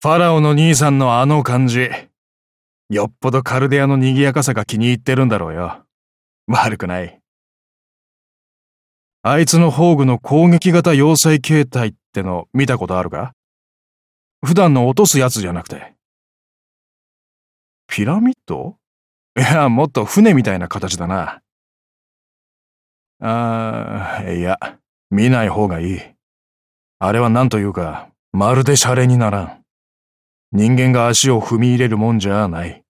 ファラオの兄さんのあの感じ。よっぽどカルデアの賑やかさが気に入ってるんだろうよ。悪くない。あいつの宝具の攻撃型要塞形態っての見たことあるか？普段の落とすやつじゃなくて。ピラミッド？いや、もっと船みたいな形だな。いや、見ない方がいい。あれはなんというか、まるでシャレにならん。人間が足を踏み入れるもんじゃない。